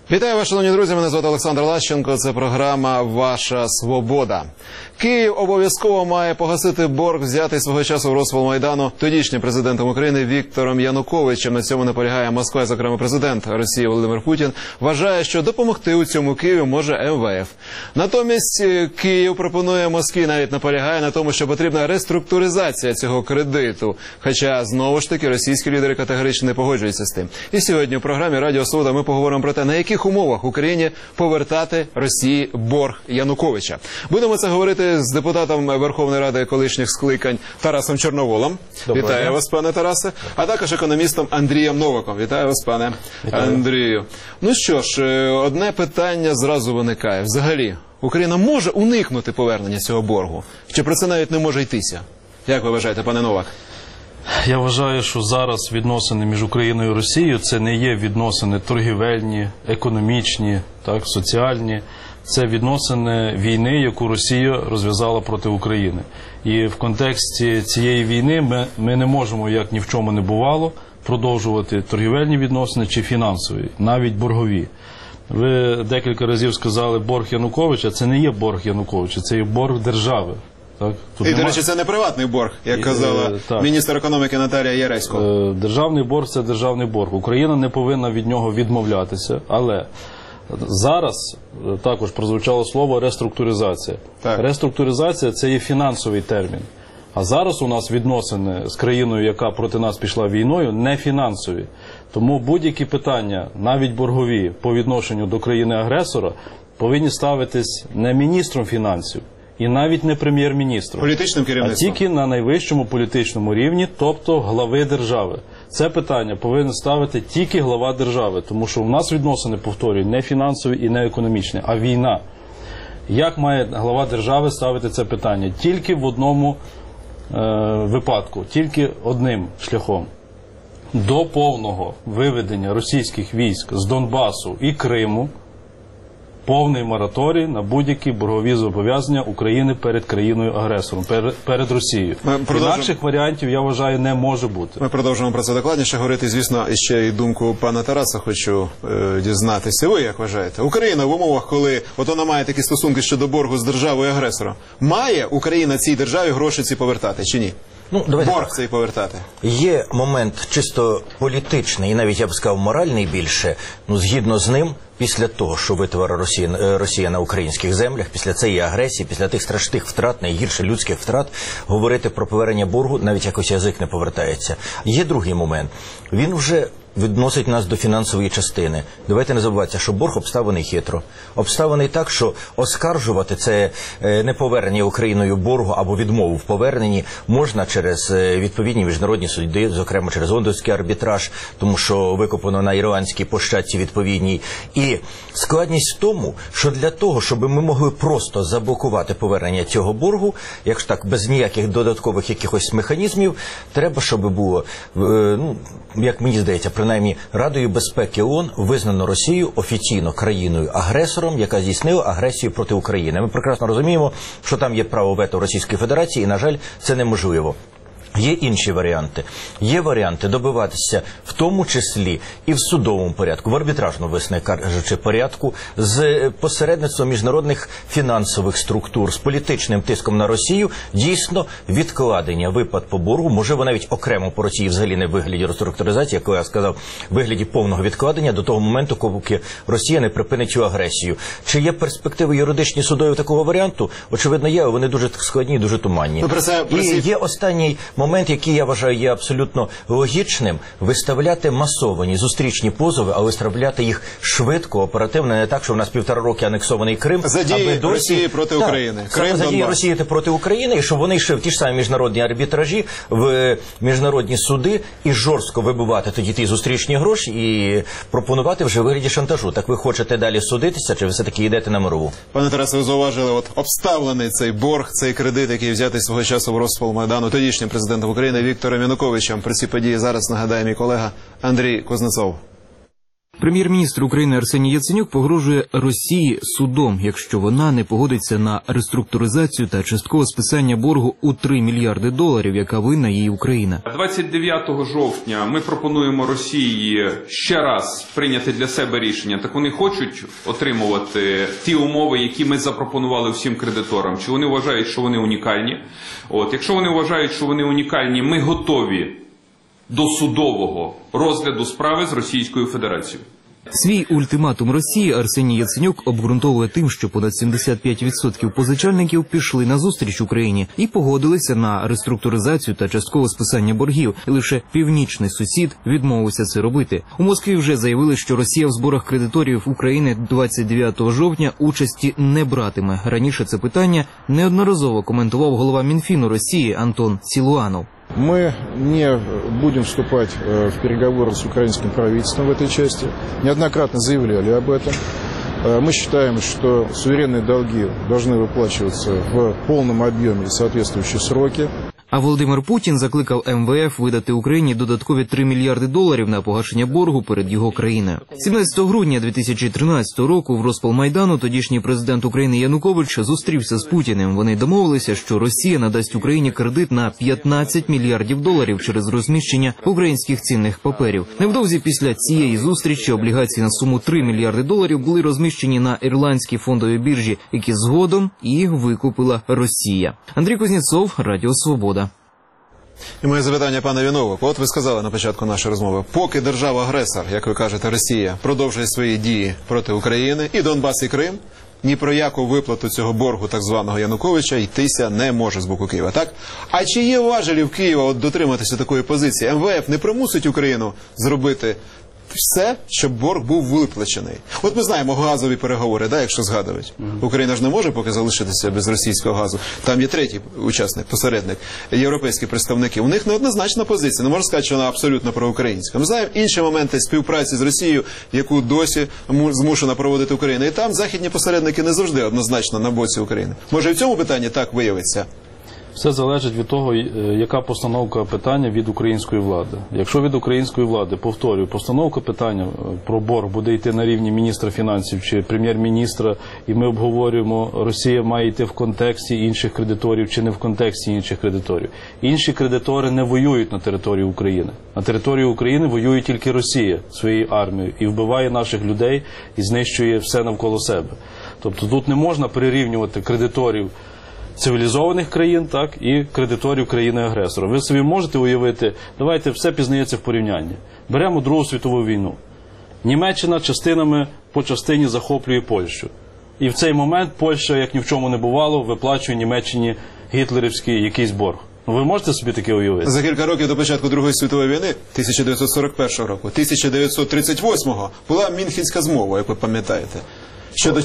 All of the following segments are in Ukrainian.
Вітаю вас, шановні друзі, мене звати Олександр Лащенко, це програма «Ваша свобода». Київ обов'язково має погасити борг, взятий свого часу в розпал Майдану тодішнім президентом України Віктором Януковичем. На цьому наполягає Москва, зокрема президент Росії Володимир Путін. Вважає, що допомогти у цьому Києву може МВФ. Натомість Київ пропонує Москві, навіть наполягає на тому, що потрібна реструктуризація цього кредиту. Хоча, знову ж таки, російські лідери категорично не погоджуються з тим. І сьогодні у програмі «Радіо Свобода» ми поговоримо про те, на яких умовах Україні повертати Росії борг Януковича. Будемо це говорити з депутатом Верховної Ради колишніх скликань Тарасом Чорноволом. Вітаю вас, пане Тарасе. А також економістом Андрієм Новиком. Вітаю вас, пане Андрію. Ну що ж, одне питання зразу виникає. Взагалі, Україна може уникнути повернення цього боргу? Чи про це навіть не може йтися? Як ви вважаєте, пане Новак? Я вважаю, що зараз відносини між Україною і Росією – це не є відносини торгівельні, економічні, соціальні. Це відносини війни, яку Росія розв'язала проти України. І в контексті цієї війни ми не можемо, як ні в чому не бувало, продовжувати торгівельні відносини чи фінансові, навіть боргові. Ви декілька разів сказали борг Януковича. Це не є борг Януковича, це є борг держави. І, до речі, це не приватний борг, як казала міністр економіки Наталія Яресько. Державний борг – це державний борг. Україна не повинна від нього відмовлятися, але зараз також прозвучало слово реструктуризація. Реструктуризація – це є фінансовий термін. А зараз у нас відносини з країною, яка проти нас пішла війною, не фінансові. Тому будь-які питання, навіть боргові, по відношенню до країни-агресора, повинні ставитись не міністром фінансів, і навіть не прем'єр-міністром, політичним керівництвом, а тільки на найвищому політичному рівні, тобто глави держави. Це питання повинен ставити тільки глава держави, тому що в нас відносини, повторюю, не фінансові і не економічні, а війна. Як має глава держави ставити це питання? Тільки в одному випадку, тільки одним шляхом. До повного виведення російських військ з Донбасу і Криму, повний мораторій на будь-які боргові зобов'язання України перед країною-агресором, перед Росією. Інакших варіантів, я вважаю, не може бути. Ми продовжуємо про це докладніше говорити. Звісно, ще й думку пана Тараса хочу дізнатися. Ви як вважаєте? Україна в умовах, коли вона має такі стосунки щодо боргу з державою-агресором, має Україна цій державі гроші ці повертати чи ні? Борг цей повертати. Є момент чисто політичний і навіть, я б сказав, моральний більше. Згідно з ним, після того, що витворила Росія на українських землях, після цієї агресії, після тих страшних втрат, найгірше людських втрат, говорити про повернення боргу навіть якось язик не повертається. Є другий момент. Він вже відносить нас до фінансової частини. Давайте не забуватися, що борг обставлений хитро. Обставлений так, що оскаржувати це неповернення Україною боргу або відмову в поверненні можна через відповідні міжнародні суди, зокрема через лондонський арбітраж, тому що викопано на ірландській площадці відповідній. І складність в тому, що для того, щоб ми могли просто заблокувати повернення цього боргу, якщо так, без ніяких додаткових якихось механізмів, треба, щоб було, як мені здається, принаймні Радою безпеки ООН визнано Росію офіційно країною-агресором, яка здійснила агресію проти України. Ми прекрасно розуміємо, що там є право вето Російської Федерації, і, на жаль, це неможливо. Є інші варіанти. Є варіанти добиватися в тому числі і в судовому порядку, в арбітражному, власне кажучи, порядку, з посередництвом міжнародних фінансових структур, з політичним тиском на Росію, дійсно відкладення виплат по боргу, можливо навіть окремо по Росії, взагалі не в вигляді реструктуризації, як я сказав, в вигляді повного відкладення до того моменту, поки Росія не припинить цю агресію. Чи є перспективи юридичні судові такого варіанту? Очевидно є, але вони дуже складні, дуже туманні. І є останній момент, який, я вважаю, є абсолютно логічним, виставляти масовані зустрічні позови, а виставляти їх швидко, оперативно, не так, що в нас 1,5 роки анексований Крим. Задії Росії проти України. Задії Росії проти України, і щоб вони йшли в ті ж самі міжнародні арбітражі, в міжнародні суди, і жорстко вибивати тоді ті зустрічні гроші і пропонувати вже в вигляді шантажу. Так ви хочете далі судитися, чи ви все-таки йдете на мирову? Пане Тарасе, ви зауважили, обставлений цей борг, цей кредит, який взятий свого часу в розпал Майдану тодішнім президентом України Віктором Януковичем. Про ці події зараз нагадає мій колега Андрій Кузнецов. Прем'єр-міністр України Арсеній Яценюк погрожує Росії судом, якщо вона не погодиться на реструктуризацію та часткове списання боргу у $3 мільярди, яка винна їй Україна. 29 жовтня ми пропонуємо Росії ще раз прийняти для себе рішення. Так вони хочуть отримувати ті умови, які ми запропонували всім кредиторам? Чи вони вважають, що вони унікальні? Якщо вони вважають, що вони унікальні, ми готові до судового розгляду справи з Російською Федерацією. Свій ультиматум Росії Арсеній Яценюк обґрунтовує тим, що понад 75% позичальників пішли на зустріч Україні і погодилися на реструктуризацію та часткове списання боргів. І лише північний сусід відмовився це робити. У Москві вже заявили, що Росія в зборах кредиторів України 29 жовтня участі не братиме. Раніше це питання неодноразово коментував голова Мінфіну Росії Антон Силуанов. Мы не будем вступать в переговоры с украинским правительством в этой части. Неоднократно заявляли об этом. Мы считаем, что суверенные долги должны выплачиваться в полном объеме и в соответствующие сроки. А Володимир Путін закликав МВФ видати Україні додаткові $3 мільярди на погашення боргу перед його країною. 17 грудня 2013 року в розпал Майдану тодішній президент України Янукович зустрівся з Путіним. Вони домовилися, що Росія надасть Україні кредит на $15 мільярдів через розміщення українських цінних паперів. Невдовзі після цієї зустрічі облігації на суму $3 мільярди були розміщені на ірландській фондовій біржі, які згодом і викупила Росія. Андрій Кузнєцов, Радіо Свобода. І моє запитання, пане Віновик. От ви сказали на початку нашої розмови, поки держава-агресор, як ви кажете, Росія, продовжує свої дії проти України, і Донбас, і Крим, ні про яку виплату цього боргу так званого Януковича йтися не може з боку Києва, так? А чи є важелі в Києва дотриматися такої позиції? МВФ не примусить Україну зробити все, щоб борг був виплачений. От ми знаємо газові переговори, якщо згадують. Україна ж не може поки залишитися без російського газу. Там є третій учасник, посередник, європейські представники. У них неоднозначна позиція. Не можна сказати, що вона абсолютно проукраїнська. Ми знаємо інші моменти співпраці з Росією, яку досі змушена проводити Україна. І там західні посередники не завжди однозначно на боці України. Може і в цьому питанні так виявиться? Все залежить від того, яка постановка питання від української влади. Якщо від української влади, повторюю, постановка питання про борг буде йти на рівні міністра фінансів чи прем'єр-міністра, і ми обговорюємо, Росія має йти в контексті інших кредиторів чи не в контексті інших кредиторів. Інші кредитори не воюють на території України. На території України воює тільки Росія своєю армією і вбиває наших людей і знищує все навколо себе. Тобто тут не можна прирівнювати кредиторів цивілізованих країн, так, і кредиторів країни-агресора. Ви собі можете уявити, давайте все пізнається в порівнянні. Беремо Другу світову війну. Німеччина частинами по частині захоплює Польщу. І в цей момент Польща, як ні в чому не бувало, виплачує Німеччині гітлерівський якийсь борг. Ви можете собі таке уявити? За кілька років до початку Другої світової війни, 1941 року, 1938-го, була Мюнхенська змова, як ви пам'ятаєте. Щодо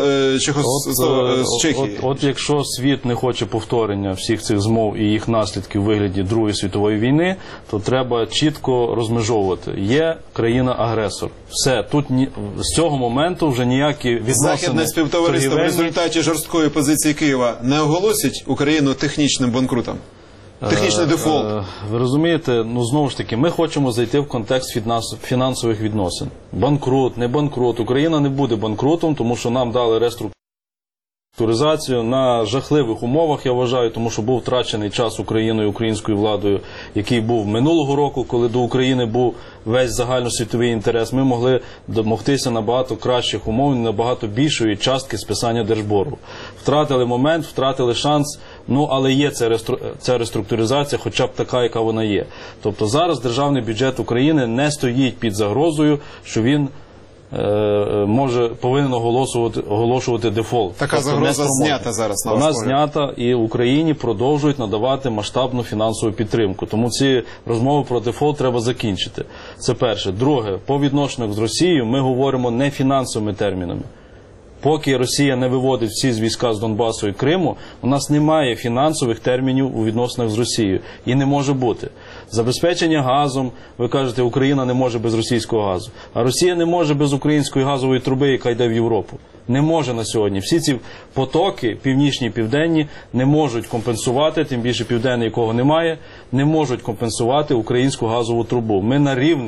Чехії. От якщо світ не хоче повторення всіх цих змов і їх наслідків у вигляді Другої світової війни, то треба чітко розмежовувати. Є країна-агресор. Все, тут з цього моменту вже ніякі відносини... Західне співтовариство в результаті жорсткої позиції Києва не оголосить Україну технічним банкрутом? Технічний дефолт. Ви розумієте, знову ж таки, ми хочемо зайти в контекст фінансових відносин. Банкрут, не банкрут. Україна не буде банкрутом, тому що нам дали реструктуризацію на жахливих умовах, я вважаю, тому що був втрачений час Україною, українською владою, який був минулого року, коли до України був весь загальносвітовий інтерес. Ми могли домогтися набагато кращих умов, набагато більшої частки списання держборгу. Втратили момент, втратили шанс, але є ця реструктуризація, хоча б така, яка вона є. Тобто зараз державний бюджет України не стоїть під загрозою, що він повинен оголошувати дефолт. Така загроза знята зараз, на ваш погляд? Вона знята, і Україні продовжують надавати масштабну фінансову підтримку. Тому ці розмови про дефолт треба закінчити. Це перше. Друге, по відношенню з Росією ми говоримо не фінансовими термінами. Поки Росія не виводить всі війська з Донбасу і Криму, у нас немає фінансових термінів у відносинах з Росією. І не може бути. Забезпечення газом, ви кажете, Україна не може без російського газу. А Росія не може без української газової труби, яка йде в Європу. Не може на сьогодні. Всі ці потоки, північні і південні, не можуть компенсувати, тим більше південний, якого немає, не можуть компенсувати українську газову трубу. Ми на рівних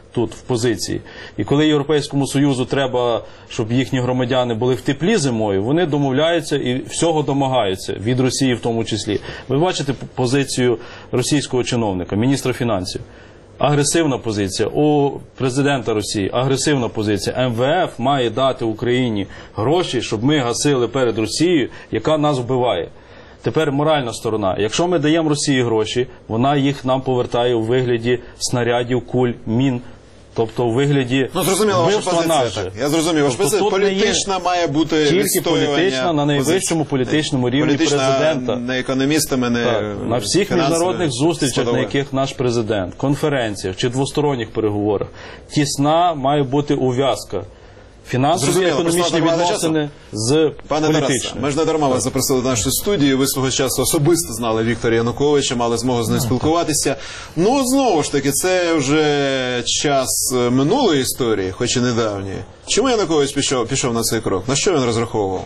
тут в позиції. І коли Європейському Союзу треба, щоб їхні громадяни були в теплі зимою, вони домовляються і всього домагаються, від Росії в тому числі. Ви бачите позицію російського чиновника, міністра фінансів. Агресивна позиція у президента Росії, агресивна позиція. МВФ має дати Україні гроші, щоб ми гасили перед Росією, яка нас вбиває. Тепер моральна сторона. Якщо ми даємо Росії гроші, вона їх нам повертає у вигляді снарядів, куль, мін. Тобто у вигляді зрозуміло, ваша вбивства позиція. наших. Так. Я зрозумів, ваша позиція політична має бути тільки політична на найвищому політичному рівні президента. Не економістами, не на всіх міжнародних зустрічах, на яких наш президент, конференціях чи двосторонніх переговорах. Тісна має бути ув'язка. Фінансові, економічні відносини з політичними. Ми ж не дарма вас запросили до нашої студії. Ви свого часу особисто знали Віктора Януковича, мали змогу з ним спілкуватися. Ну, знову ж таки, це вже час минулої історії, хоч і недавньої. Чому Янукович пішов на цей крок? На що він розраховував?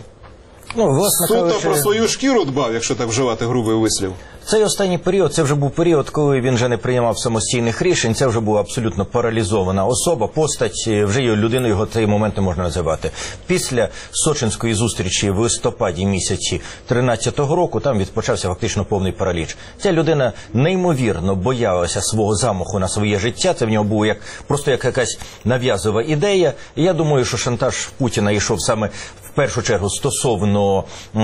Суто про свою шкіру дбав, якщо так вживати грубий вислів. Цей останній період, це вже був період, коли він вже не приймав самостійних рішень, це вже була абсолютно паралізована особа, постать, вже людиною його цей момент не можна називати. Після Сочинської зустрічі в листопаді місяці 13-го року там відпочався фактично повний параліч. Ця людина неймовірно боялася свого замаху на своє життя, це в нього було просто як якась нав'язова ідея. І я думаю, що шантаж Путіна йшов саме в першу чергу стосовно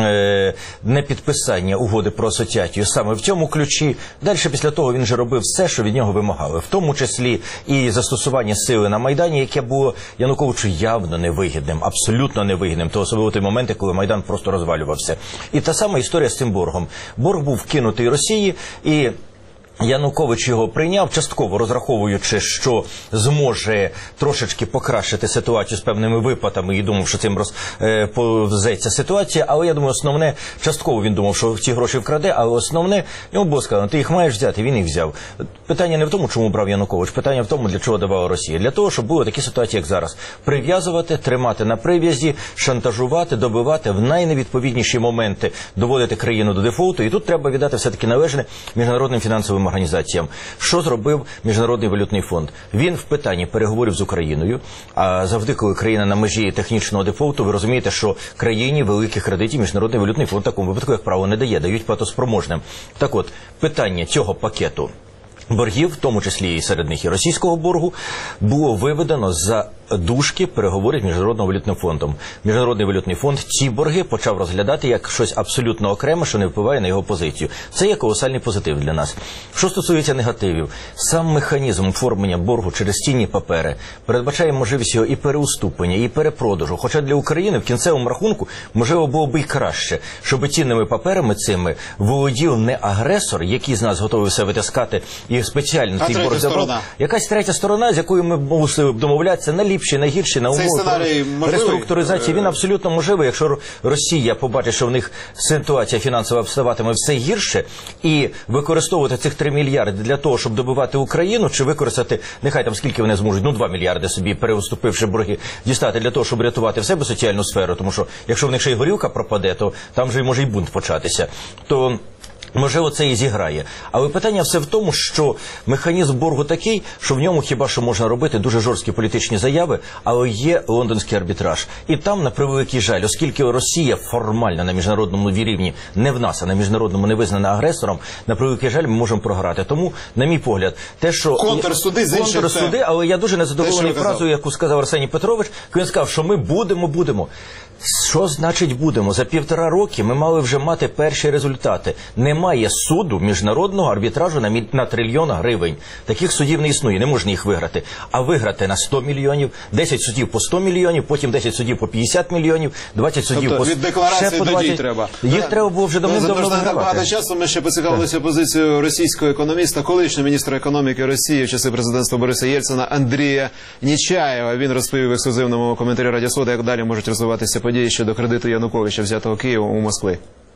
непідписання угоди про асоціацію саме в цьому ключі. Далі після того він же робив все, що від нього вимагали. В тому числі і застосування сили на Майдані, яке було Януковичу явно невигідним, абсолютно невигідним. То особливо той момент, коли Майдан просто розвалювався. І та сама історія з цим боргом. Борг був вкинутий Росії, і Янукович його прийняв, частково розраховуючи, що зможе трошечки покращити ситуацію з певними виплатами і думав, що цим розповзеться ситуація. Але я думаю, основне, частково він думав, що ці гроші вкраде, але основне, йому було сказано, ти їх маєш взяти, він їх взяв. Питання не в тому, чому брав Янукович, питання в тому, для чого давала Росія. Для того, щоб були такі ситуації, як зараз. Прив'язувати, тримати на прив'язі, шантажувати, добивати в найневідповідніші моменти, доводити країну до дефолту. І тут треба віддати все-таки належне міжнародним фінансовим організаціям. Що зробив Міжнародний валютний фонд? Він в питанні переговорів з Україною, а завжди, коли країна на межі технічного дефолту, ви розумієте, що країні великих кредитів Міжнародний валютний фонд в такому випадку, як правило, не дає, дають платоспроможним. Так от, питання цього пакету боргів, в тому числі і серед них і російського боргу, було виведено за дужки переговорів з Міжнародним валютним фондом. Міжнародний валютний фонд ці борги почав розглядати як щось абсолютно окреме, що не впливає на його позицію. Це є колосальний позитив для нас. Що стосується негативів, сам механізм оформлення боргу через цінні папери передбачає можливість його і переуступлення, і перепродажу. Хоча для України в кінцевому рахунку, можливо, було б і краще, щоб цінними паперами цими володів не агресор, який з нас готовий все витискати і спеціально цей борг забрав. Якась третя сторона, з якою ми мусили б домовлятися на ліпші, на гірші, на умови реструктуризації. Він абсолютно можливий, якщо Росія побачить, що в них ситуація фінансова вставатиме все гірше, і використовувати цих 3 мільярди для того, щоб добивати Україну, чи використати, нехай там скільки вони зможуть, 2 мільярди собі, переуступивши борги, дістати для того, щоб рятувати в себе соціальну сферу, тому що якщо в них ще й горілка пропаде, то там вже може й бунт початися. То можливо, це і зіграє. Але питання все в тому, що механізм боргу такий, що в ньому хіба що можна робити дуже жорсткі політичні заяви, але є лондонський арбітраж. І там, на превеликий жаль, оскільки Росія формально на міжнародному рівні не в нас, а на міжнародному не визнана агресором, на превеликий жаль, ми можемо програти. Тому, на мій погляд, те, що... Контрсуди, але я дуже незадоволений фразою, яку сказав Арсеній Петрович, коли він сказав, що ми будемо. Що значить будемо? За 1,5 роки ми мали вже мати перші результати. Немає суду міжнародного арбітражу на 1 трильйон гривень. Таких судів не існує, не можна їх виграти. А виграти на 100 мільйонів, 10 судів по 100 мільйонів, потім 10 судів по 50 мільйонів, 20 судів по 100 ще по 20. Треба. Їх треба було вже давним-давно вигравати. Багато часу ми ще поцікавилися позицію російського економіста, колишнього міністра економіки Росії в часи президентства Бориса Єльцина Андрія Нечаєва. Він розповів в ексклюзивному коментарі Радіо Свобода, як далі можуть розвиватися події щодо кредиту Януковича, взятого Киевом у Москвы.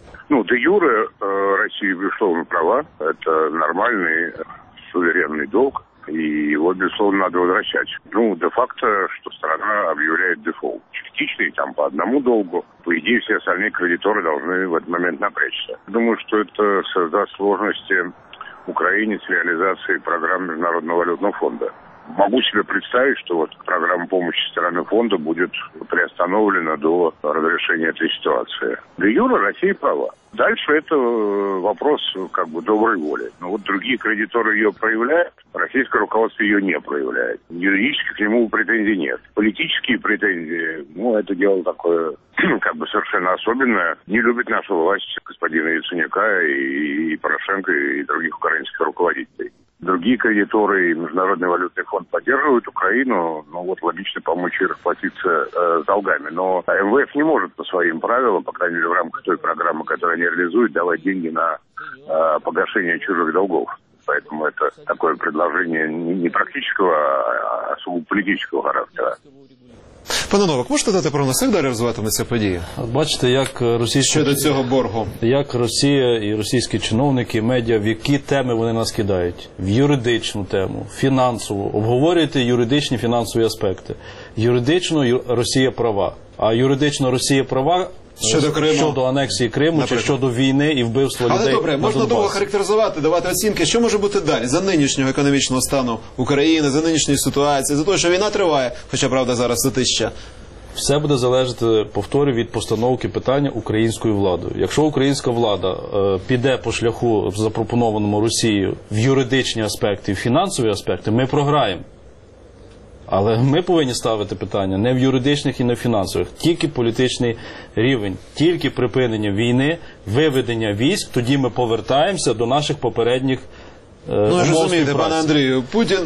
Де юре Россия, безусловно, права. Это нормальный суверенный долг. И его, безусловно, надо возвращать. Де-факто, что страна объявляет дефолт. Частичный, там, по одному долгу. По идее, все остальные кредиторы должны в этот момент напрячься. Думаю, что это создаст сложности Украине с реализацией программ Международного валютного фонда. Могу себе представить, что вот программа помощи со стороны фонда будет приостановлена до разрешения этой ситуации. Де юре Россия права. Дальше это вопрос как бы доброй воли. Но вот другие кредиторы ее проявляют, российское руководство ее не проявляет. Юридически к нему претензий нет. Политические претензии, ну, это дело такое как бы совершенно особенное. Не любит нашу власть господина Яценюка и Порошенко и других украинских руководителей. Другие кредиторы и Международный валютный фонд поддерживают Украину, ну вот логично помочь ей расплатиться с долгами. Но МВФ не может по своим правилам, по крайней мере в рамках той программы, которую они реализуют, давать деньги на погашение чужих долгов. Поэтому это такое предложение не практического, а сугубо политического характера. Пане Новак, можете дати прогноз, як далі розвиватиметься події? От бачите, як Щодо цього боргу. Як Росія і російські чиновники, медіа, в які теми вони нас кидають? В юридичну тему, фінансову. Обговорюєте юридичні фінансові аспекти. Юридично Росія права, а юридично Росія права щодо Криму, щодо анексії Криму, наприклад, чи щодо війни і вбивства людей. Але добре, можна довго характеризувати, давати оцінки, що може бути далі за нинішнього економічного стану України, за нинішньої ситуації, за те, що війна триває, хоча, правда, зараз затища. Все буде залежати, повторюю, від постановки питання українською владою. Якщо українська влада піде по шляху, запропонованому Росією, в юридичні аспекти, в фінансові аспекти, ми програємо. Але ми повинні ставити питання не в юридичних і не в фінансових, тільки політичний рівень, тільки припинення війни, виведення військ, тоді ми повертаємося до наших попередніх умов співпраці. Ну, розумієте, пане Андрію, Путін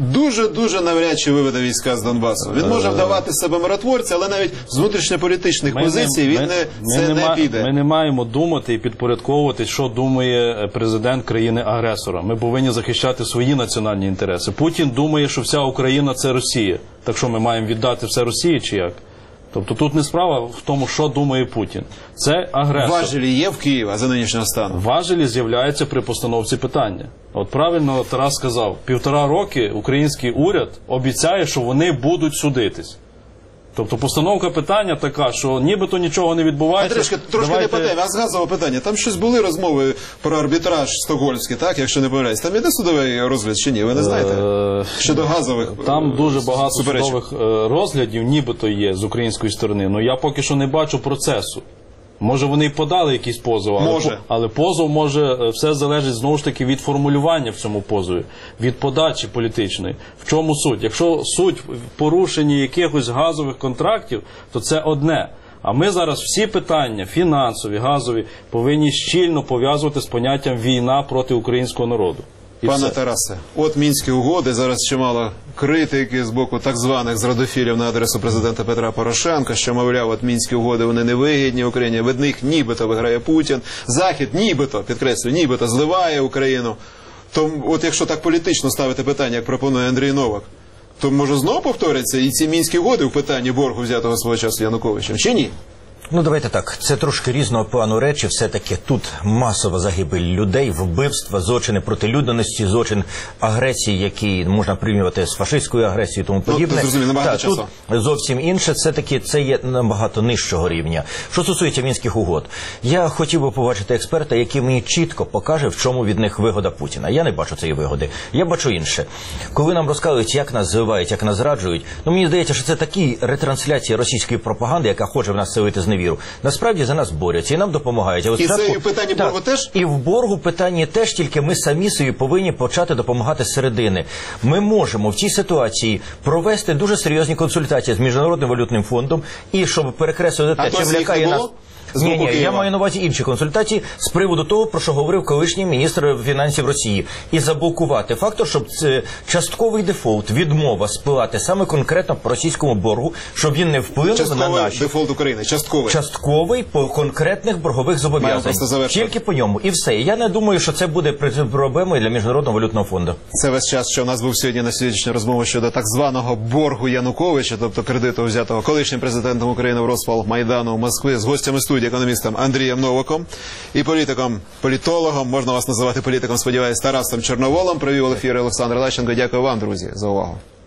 дуже навряд чи виведе війська з Донбасу. Він може вдавати з себе миротворця, але навіть з внутрішньополітичних позицій він не піде. Ми не маємо думати і підпорядковувати, що думає президент країни-агресора. Ми повинні захищати свої національні інтереси. Путін думає, що вся Україна – це Росія. Так що ми маємо віддати все Росії чи як? Тобто тут не справа в тому, що думає Путін. Це агресор. Важелі є в Києві за нинішнього стану? Важелі з'являються при постановці питання. От правильно Тарас сказав, 1,5 роки український уряд обіцяє, що вони будуть судитись. Тобто постановка питання така, що нібито нічого не відбувається. Трошки не по темі, а з газового питання. Там щось були розмови про арбітраж стокгольмський, так, якщо не помиляюсь. Там іде судовий розгляд чи ні? Ви не знаєте? Щодо газових там дуже багато суперечок. судових розглядів нібито є з української сторони. Але я поки що не бачу процесу. Може вони й подали якийсь позов, але позов може, все залежить знову ж таки від формулювання в цьому позові, від подачі політичної. В чому суть? Якщо суть в порушенні якихось газових контрактів, то це одне. А ми зараз всі питання, фінансові, газові, повинні щільно пов'язувати з поняттям війна проти українського народу. Пане Тарасе, от Мінські угоди, зараз чимало критики з боку так званих зрадофілів на адресу президента Петра Порошенка, що, мовляв, от Мінські угоди, вони невигідні Україні, від них нібито виграє Путін, Захід нібито, підкреслюю, нібито зливає Україну. То от якщо так політично ставити питання, як пропонує Андрій Новак, то може знову повторяться і ці Мінські угоди в питанні боргу взятого свого часу Януковичем, чи ні? Ну, давайте так, це трошки різного плану речі, все-таки тут масова загибель людей, вбивства, злочини проти людяності, злочин агресії, які можна порівнювати з фашистською агресією і тому подібне. Тут зовсім інше, все-таки це є набагато нижчого рівня. Що стосується Мінських угод, я хотів би побачити експерта, який мені чітко покаже, в чому від них вигода Путіна. Я не бачу цієї вигоди. Я бачу інше. Коли нам розказують, як нас зливають, як нас зраджують, ну, мені здається, що це такі ретрансляції російської пропаганди, яка хоче в нас селити зневіру. Насправді за нас борються і нам допомагають. І це і в питанні боргу теж? І в боргу питанні теж, тільки ми самі собі повинні почати допомагати з середини. Ми можемо в цій ситуації провести дуже серйозні консультації з Міжнародним валютним фондом і щоб перекреслити те, чим лякає нас. Ні, я маю на увазі інші консультації з приводу того, про що говорив колишній міністр фінансів Росії. І заблокувати фактор, щоб частковий дефолт, відмова спливати саме конкретно по російському боргу, щоб він не вплинув на наші... Частковий дефолт України, частковий. Частковий по конкретних боргових зобов'язань. Тільки по ньому. І все. Я не думаю, що це буде проблемою для Міжнародного валютного фонду. Це весь час, що у нас був сьогодні на сьогоднішній розмові щодо так званого боргу Януковича, тобто кредиту, взятого колишнім президентом України в розпал Майдану в Москві, з гостями студії, економістом Андрієм Новаком і політологом, можна вас називати політиком, сподіваюсь, Тарасом Чорноволом. Провів ефір Олександр Лащенко. Дякую вам, друзі, за увагу.